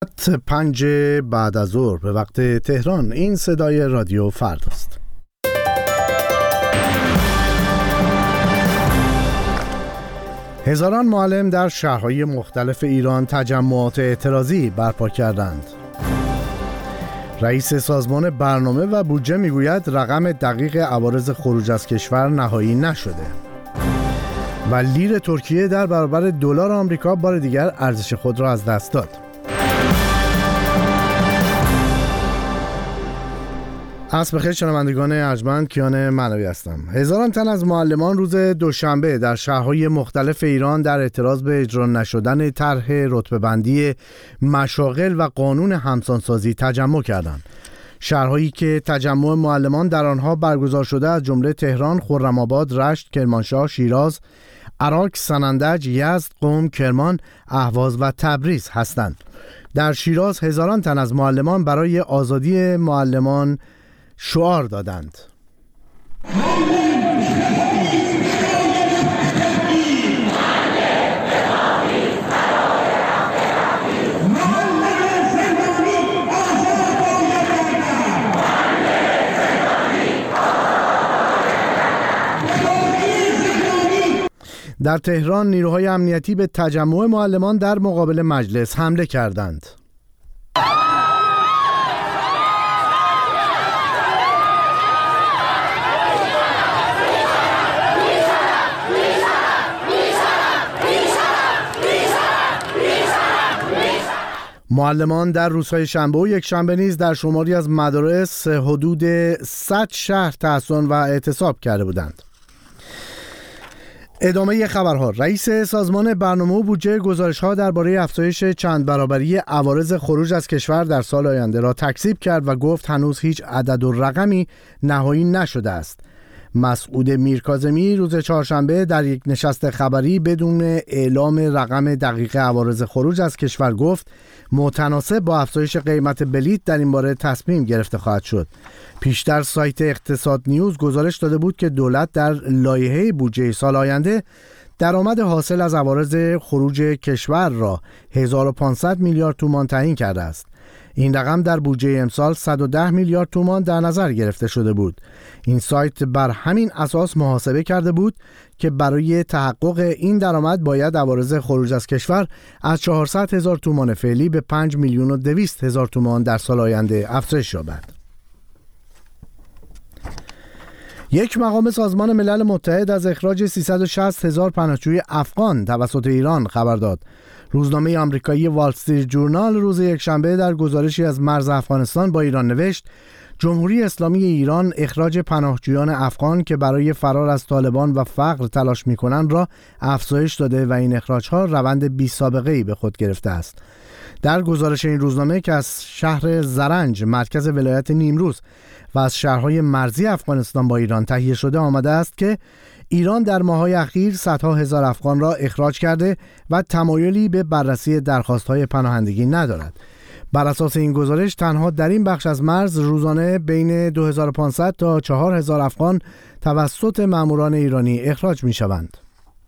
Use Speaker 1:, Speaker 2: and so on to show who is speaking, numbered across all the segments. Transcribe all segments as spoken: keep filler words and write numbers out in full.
Speaker 1: پنج بعد از ظهر به وقت تهران. این صدای رادیو فرداست. هزاران معلم در شهرهای مختلف ایران تجمعات اعتراضی برپا کردند. رئیس سازمان برنامه و بودجه میگوید رقم دقیق عوارض خروج از کشور نهایی نشده. و لیر ترکیه در برابر دلار آمریکا بار دیگر ارزش خود را از دست داد. عصر بخیر شنوندگان ارجمند، کیان معنوی هستم. هزاران تن از معلمان روز دوشنبه در شهرهای مختلف ایران در اعتراض به اجرا نشدن طرح رتبه‌بندی مشاغل و قانون همسانسازی تجمع کردند. شهرهایی که تجمع معلمان در آنها برگزار شده از جمله تهران، خرم‌آباد، رشت، کرمانشاه، شیراز، عراق، سنندج، یزد، قم، کرمان، اهواز و تبریز هستند. در شیراز هزاران تن از معلمان برای آزادی معلمان شعار دادند. در تهران نیروهای امنیتی به تجمع معلمان در مقابل مجلس حمله کردند. معلمان در روزهای شنبه و یک شنبه نیز در شماری از مدارس حدود صد شهر تحصن و اعتصاب کرده بودند. ادامه خبرها. رئیس سازمان برنامه و بودجه گزارش‌ها درباره افزایش چند برابری عوارض خروج از کشور در سال آینده را تکذیب کرد و گفت هنوز هیچ عدد و رقمی نهایی نشده است. مسعود میرکاظمی روز چهارشنبه در یک نشست خبری بدون اعلام رقم دقیق عوارض خروج از کشور گفت متناسب با افزایش قیمت بلیط در این باره تصمیم گرفته خواهد شد. پیشتر سایت اقتصاد نیوز گزارش داده بود که دولت در لایحه بودجه سال آینده درآمد حاصل از عوارض خروج کشور را هزار و پانصد میلیارد تومان تعیین کرده است. این رقم در بودجه امسال صد و ده میلیارد تومان در نظر گرفته شده بود. این سایت بر همین اساس محاسبه کرده بود که برای تحقق این درآمد باید عوارض خروج از کشور از چهارصد هزار تومان فعلی به پنج میلیون و دویست هزار تومان در سال آینده افزایش یابد. یک مقام سازمان ملل متحد از اخراج سیصد و شصت هزار پناهجوی افغان توسط ایران خبر داد. روزنامه آمریکایی وال استریت جورنال روز یکشنبه در گزارشی از مرز افغانستان با ایران نوشت جمهوری اسلامی ایران اخراج پناهجویان افغان که برای فرار از طالبان و فقر تلاش می‌کنند را افزایش داده و این اخراج‌ها روند بی سابقه‌ای به خود گرفته است. در گزارش این روزنامه که از شهر زرنج مرکز ولایت نیمروز و از شهرهای مرزی افغانستان با ایران تهیه شده آمده است که ایران در ماه‌های اخیر صدها هزار افغان را اخراج کرده و تمایلی به بررسی درخواست‌های پناهندگی ندارد. بر اساس این گزارش تنها در این بخش از مرز روزانه بین دو هزار و پانصد تا چهار هزار افغان توسط ماموران ایرانی اخراج می‌شوند.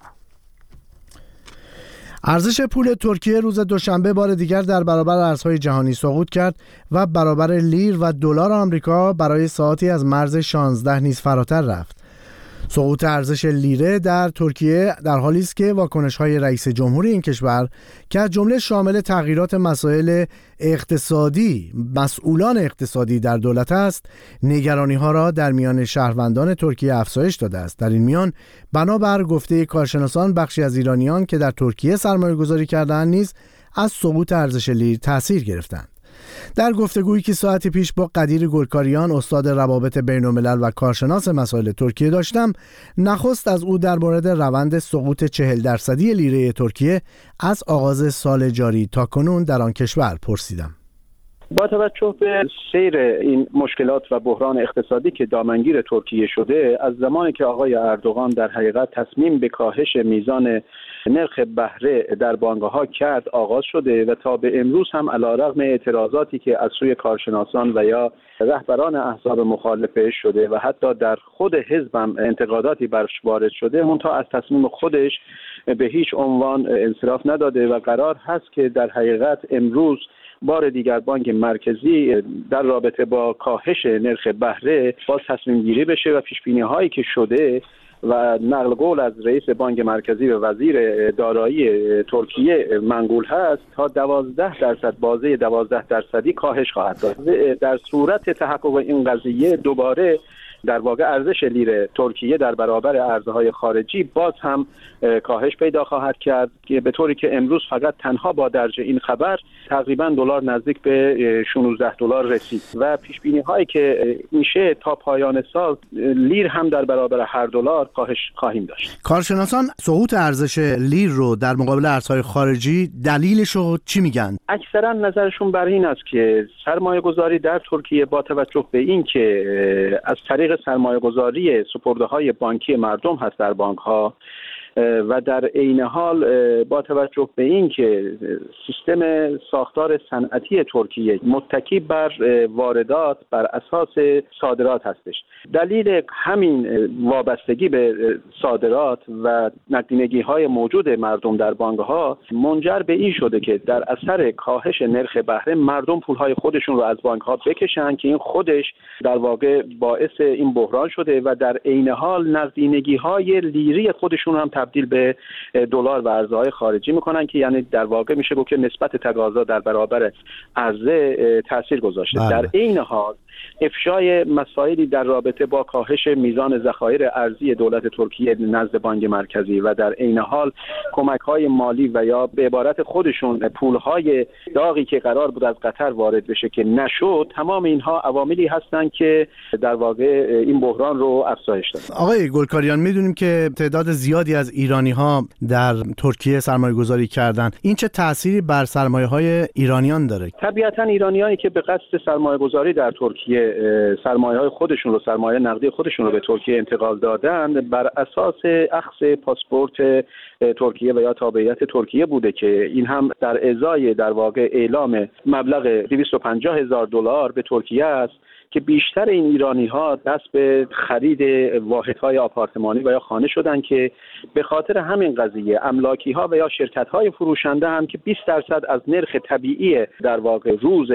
Speaker 1: ارزش پول ترکیه روز دوشنبه بار دیگر در برابر ارزهای جهانی سقوط کرد و برابر لیر و دلار آمریکا برای ساعتی از مرز شانزده نیز فراتر رفت. سقوط ارزش لیره در ترکیه در حالی است که واکنش‌های رئیس جمهوری این کشور که از جمله شامل تغییرات مسائل اقتصادی مسئولان اقتصادی در دولت است، نگرانی‌ها را در میان شهروندان ترکیه افزایش داده است. در این میان بنابر گفته کارشناسان بخشی از ایرانیان که در ترکیه سرمایه‌گذاری کردند نیز از سقوط ارزش لیر تأثیر گرفتند. در گفتگویی که ساعتی پیش با قدیر گلکاریان استاد روابط بین‌الملل و کارشناس مسائل ترکیه داشتم، نخست از او در مورد روند سقوط چهل درصدی لیره ترکیه از آغاز سال جاری تا کنون در آن کشور پرسیدم.
Speaker 2: با توجه به سیر این مشکلات و بحران اقتصادی که دامنگیر ترکیه شده، از زمانی که آقای اردوغان در حقیقت تصمیم به کاهش میزان نرخ بهره در بانک‌ها کرد آغاز شده و تا به امروز هم علیرغم اعتراضاتی که از سوی کارشناسان و یا رهبران احزاب مخالفه شده و حتی در خود حزب هم انتقاداتی برش وارد شده، منتها از تصمیم خودش به هیچ عنوان انصراف نداده و قرار هست که در حقیقت امروز بار دیگر بانک مرکزی در رابطه با کاهش نرخ بهره باز تصمیم گیری بشه و پیش بینی هایی که شده و نقل قول از رئیس بانک مرکزی و وزیر دارایی ترکیه منقول هست تا دوازده درصد بازه دوازده درصدی کاهش خواهد داشت. در صورت تحقق این قضیه دوباره در واقع ارزش لیر ترکیه در برابر ارزهای خارجی باز هم کاهش پیدا خواهد کرد که به طوری که امروز فقط تنها با درج این خبر تقریبا دلار نزدیک به شانزده دلار رسید و پیش بینی هایی که میشه تا پایان سال لیر هم در برابر هر دلار کاهش خواهیم داشت.
Speaker 1: کارشناسان سقوط ارزش لیر رو در مقابل ارزهای خارجی دلیلش رو چی میگن؟
Speaker 2: اکثرا نظرشون بر این است که سرمایه گذاری در ترکیه با توجه به این که از طریق سرمایه گذاری سپرده های بانکی مردم هست در بانک ها و در عین حال با توجه به این که سیستم ساختار صنعتی ترکیه متکی بر واردات بر اساس صادرات هستش. دلیل همین وابستگی به صادرات و نقدینگی های موجود مردم در بانک ها منجر به این شده که در اثر کاهش نرخ بهره مردم پول های خودشون رو از بانک ها بکشن که این خودش در واقع باعث این بحران شده و در عین حال نقدینگی های لیری خودشون هم تبدیل به دلار و ارزهای خارجی میکنن که یعنی در واقع میشه گفت که نسبت تقاضا در برابر عرضه تاثیر گذاشته.
Speaker 1: بله.
Speaker 2: در عین حال افشای مسائلی در رابطه با کاهش میزان ذخایر ارزی دولت ترکیه نزد بانک مرکزی و در عین حال کمک‌های مالی و یا به عبارت خودشون پول‌های داغی که قرار بود از قطر وارد بشه که نشد، تمام اینها عواملی هستند که در واقع این بحران رو افزایش دادن.
Speaker 1: آقای گلکاریان، میدونیم که تعداد زیادی از ایرانی‌ها در ترکیه سرمایه‌گذاری کردن. این چه تأثیری بر سرمایه‌های ایرانیان داره؟
Speaker 2: طبیعتاً ایرانیایی که به قصد سرمایه‌گذاری در ترکیه سرمایه‌های خودشون رو سرمایه نقدی خودشون رو به ترکیه انتقال دادن بر اساس اخذ پاسپورت ترکیه و یا تابعیت ترکیه بوده که این هم در ازای در واقع اعلام مبلغ دویست و پنجاه هزار دلار به ترکیه است که بیشتر این ایرانی‌ها دست به خرید واحدهای آپارتمانی و یا خانه شدن که به خاطر همین قضیه املاکی‌ها و یا شرکت‌های فروشنده هم که بیست درصد از نرخ طبیعی در واقع روز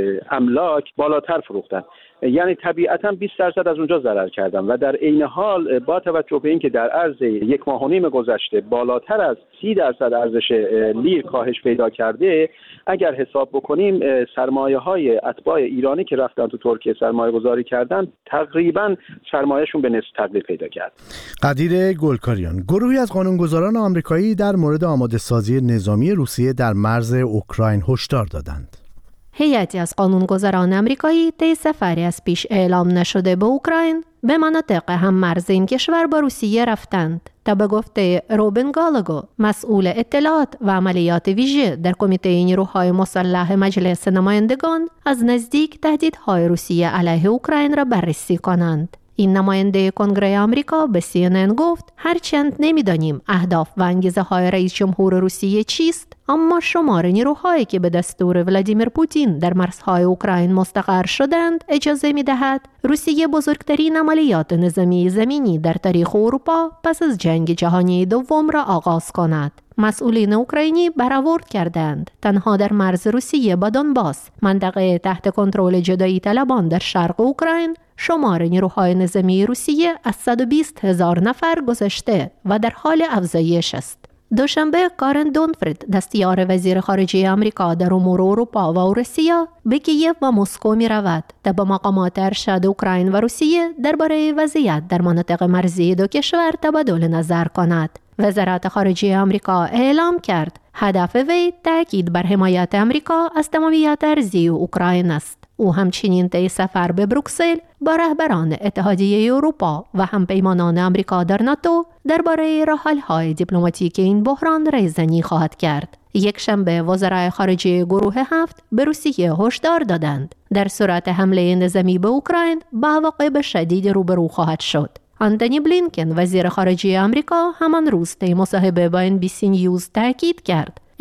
Speaker 2: املاک بالاتر فروختن، یعنی طبیعتاً بیست درصد از اونجا ضرر کردن و در عین حال با توجه به اینکه در عرض یک ماه و نیم گذشته بالاتر از سی درصد ارزش لیر کاهش پیدا کرده، اگر حساب بکنیم سرمایه‌های اتباع ایرانی که رفتن تو ترکیه سرمایه گذاری کردن تقریباً سرمایه‌شون به نصف تقلیل پیدا کرد.
Speaker 1: قدیر گلکاریان، گروهی از قانونگذاران آمریکایی در مورد آماده سازی نظامی روسیه در مرز اوکراین هشدار دادند.
Speaker 3: هیئتی از قانونگذاران آمریکایی طی سفری از پیش اعلام نشده به اوکراین به مناطق هم مرز این کشور با روسیه رفتند تا به گفته روبن گالاگو، مسئول اطلاعات و عملیات ویژه در کمیته نیروهای مسلح مجلس نمایندگان، از نزدیک تهدیدهای روسیه علیه اوکراین را بررسی کنند. این نماینده کنگره آمریکا به سی ان ان گفت هرچند نمیدانیم اهداف و انگیزه های رئیس جمهور روسیه چیست، اما شمار نیروهایی که به دستور ولادیمیر پوتین در مرزهای اوکراین مستقر شدند اجازه می‌دهد روسیه بزرگترین عملیات نظامی زمینی در تاریخ اروپا پس از جنگ جهانی دوم را آغاز کند. مسئولین اوکراینی برآورد کردند تنها در مرز روسیه با دونباس، منطقه تحت کنترل جدایی طلبان در شرق اوکراین، شمار نیروهای نظامی روسیه از صد و بیست هزار نفر گذشته و در حال افزایش است. دوشنبه کارن دونفرید، دستیار وزیر خارجه آمریکا در امور اروپا و اوراسیا، به کیف و مسکو می رود تا با مقامات ارشد اوکراین و روسیه درباره وضعیت در مناطق مرزی دو کشور تبادل نظر کند. وزارت خارجه آمریکا اعلام کرد هدف وی تاکید بر حمایت آمریکا از تمامیت ارضی اوکراین است. او همچنین طی سفر به بروکسل با رهبران اتحادیه اروپا و همپیمانان آمریکا در ناتو درباره راه‌حل‌های دیپلماتیک این بحران ریزنی خواهد کرد. یک شنبه وزرای خارجه گروه هفت به روسیه هشدار دادند در صورت حمله نظامی به اوکراین با عواقب شدید روبرو خواهد شد. آنتونی بلینکن، وزیر خارجه آمریکا، همان روز طی مصاحبه با ان بی سی نیوز تاکید کرد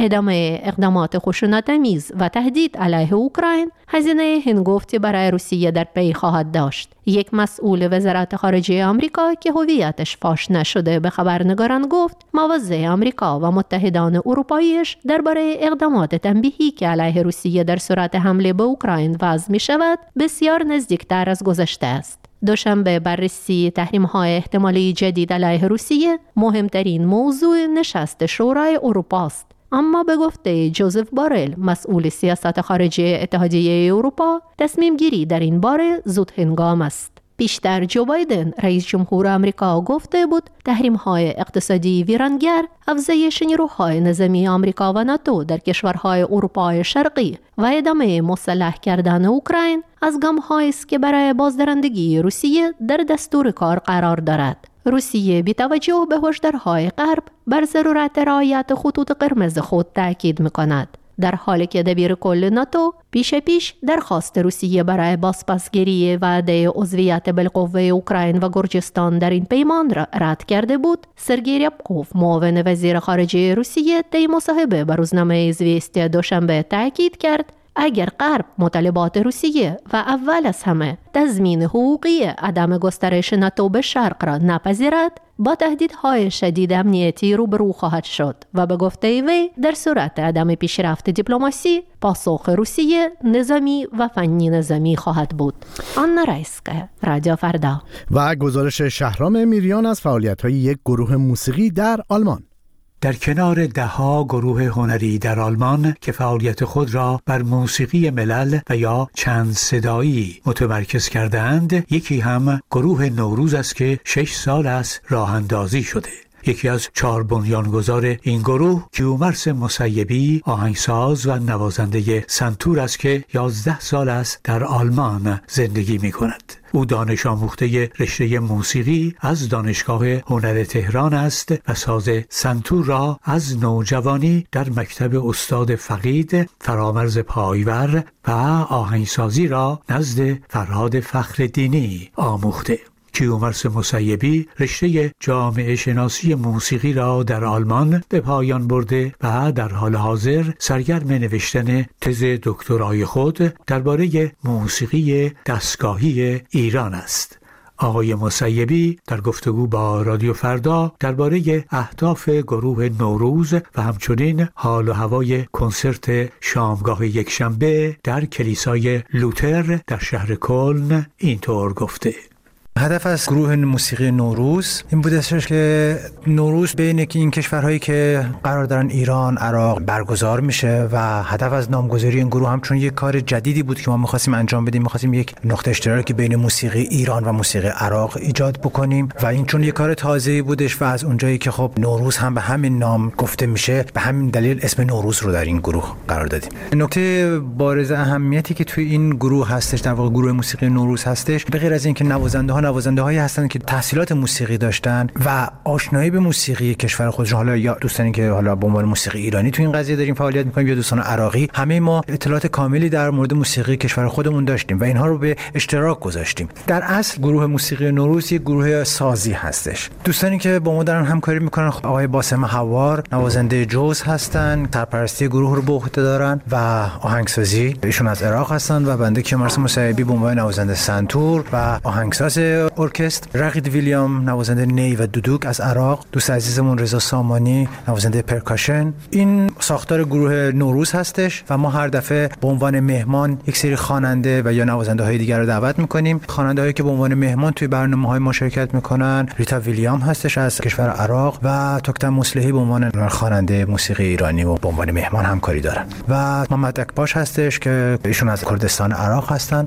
Speaker 3: ادامه اقدامات خشونت‌آمیز و تهدید علیه اوکراین هزینه هنگفتی برای روسیه در پی خواهد داشت. یک مسئول وزارت خارجه آمریکا که هویتش فاش نشده به خبرنگاران گفت مواضع آمریکا و متحدان اروپاییش درباره اقدامات تنبیهی که علیه روسیه در صورت حمله به اوکراین وضع می شود بسیار نزدیکتر از گذشته است. دوشنبه بررسی تحریم‌های احتمالی جدید علیه روسیه مهمترین موضوع نشست شورای اروپا است. اما به گفته جوزف بارل مسئول سیاست خارجی اتحادیه اروپا تصمیم گیری در این باره زود هنگام است. پیشتر جو بایدن رئیس جمهور آمریکا گفته بود تحریم‌های اقتصادی ویرانگر افزایش نیروهای نظامی آمریکا و ناتو در کشورهای اروپای شرقی و ادامه مسلح کردن اوکراین از گام‌هایی است که برای بازدارندگی روسیه در دستور کار قرار دارد. روسیه بی توجه به هشدارهای غرب بر ضرورت رعایت خطوط قرمز خود تاکید می‌کند، در حالی که دبیر کل ناتو پیش پیش درخواست روسیه برای بازپسگیری وعده عضویت بالقوه اوکراین و گرجستان در این پیمان را رد کرده بود. سرگئی ریابکوف معاون وزیر خارجه روسیه طی مصاحبه با روزنامه ایزویستیا دوشنبه تاکید کرد اگر غرب مطالبات روسیه و اول از همه تضمین حقوقی عدم گسترش ناتو به شرق را نپذیرد با تهدیدهای شدید امنیتی روبرو خواهد شد و به گفته وی در صورت عدم پیشرفت دیپلماسی پاسخ روسیه نظامی و فنی نظامی خواهد بود. آنا رایسکا، رادیو فردا.
Speaker 1: و گزارش شهرام میریان از فعالیت‌های یک گروه موسیقی در آلمان.
Speaker 4: در کنار دهها گروه هنری در آلمان که فعالیت خود را بر موسیقی ملل و یا چند صدایی متمرکز کردند، یکی هم گروه نوروز است که شش سال است راه اندازی شده. یکی از چهار بنیانگذار این گروه کیومرث مسیبی آهنگساز و نوازنده سنتور است که یازده سال است در آلمان زندگی می کند. او دانش آموخته رشته موسیقی از دانشگاه هنر تهران است و ساز سنتور را از نوجوانی در مکتب استاد فقید فرامرز پایور و آهنگسازی را نزد فرهاد فخرالدینی آموخته. کیومرث مسیبی رشته جامعه شناسی موسیقی را در آلمان به پایان برده و در حال حاضر سرگرم نوشتن تز دکترای خود درباره موسیقی دستگاهی ایران است. آقای مسیبی در گفتگو با رادیو فردا درباره اهداف گروه نوروز و همچنین حال و هوای کنسرت شامگاه یکشنبه در کلیسای لوتر در شهر کلن اینطور گفته:
Speaker 5: هدف از گروه موسیقی نوروز این بودش که نوروز بین این کشورهایی که قرار دارن ایران، عراق برگزار میشه و هدف از نامگذاری این گروه هم چون یک کار جدیدی بود که ما می‌خواستیم انجام بدیم، می‌خواستیم یک نقطه اشتراکی بین موسیقی ایران و موسیقی عراق ایجاد بکنیم و این چون یک کار تازه‌ای بودش و از اونجایی که خب نوروز هم به همین نام گفته میشه به همین دلیل اسم نوروز رو در این گروه قرار دادیم. نکته بارز اهمیتی که توی این گروه هستش، در واقع گروه موسیقی نوروز هستش، به غیر از اینکه نوازنده نوازنده هایی هستند که تحصیلات موسیقی داشتن و آشنایی به موسیقی کشور خودشون، حالا یا دوستانی که حالا به عنوان موسیقی ایرانی تو این قضیه داریم فعالیت می‌کنیم یا دوستان عراقی، همه ما اطلاعات کاملی در مورد موسیقی کشور خودمون داشتیم و اینها رو به اشتراک گذاشتیم. در اصل گروه موسیقی نوروز یک گروه سازی هستش. دوستانی که با ما دارن همکاری می‌کنن آقای باسم حوار نوازنده جوز هستن، سرپرستی گروه رو به عهده دارن و آهنگسازی ایشون از عراق هستن و بنده کیومرث مسیبی به عنوان نوازنده سنتور و آهنگساز ارکستر، رقید ویلیام نوازنده نی و دودوک از عراق، دوست عزیزمون رضا سامانی نوازنده پرکاشن. این ساختار گروه نوروز هستش و ما هر دفعه به عنوان مهمان یک سری خواننده و یا نوازنده های دیگر رو دعوت میکنیم. خواننده هایی که به عنوان مهمان توی برنامه‌های ما شرکت میکنن ریتا ویلیام هستش از کشور عراق و توکتن مصلحی به عنوان خواننده موسیقی ایرانی و به عنوان مهمان همکاری دارن و محمد اکباش هستش که ایشون از کردستان عراق هستن.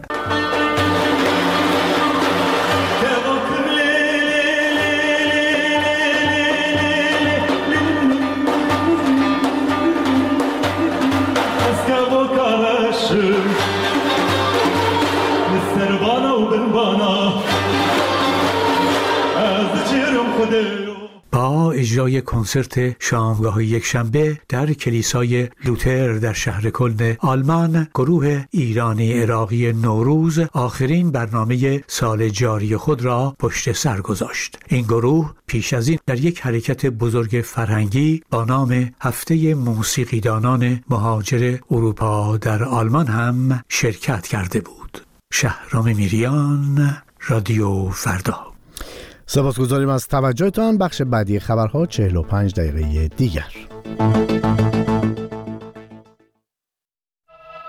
Speaker 4: با اجرای کنسرت شامگاه یکشنبه در کلیسای لوتر در شهر کلن آلمان، گروه ایرانی عراقی نوروز آخرین برنامه سال جاری خود را پشت سر گذاشت. این گروه پیش از این در یک حرکت بزرگ فرهنگی با نام هفته موسیقیدانان مهاجر اروپا در آلمان هم شرکت کرده بود. شهرام میریان، رادیو فردا.
Speaker 1: سپاسگزاریم از توجهتان. بخش بعدی خبرها چهل و پنج دقیقه دیگر.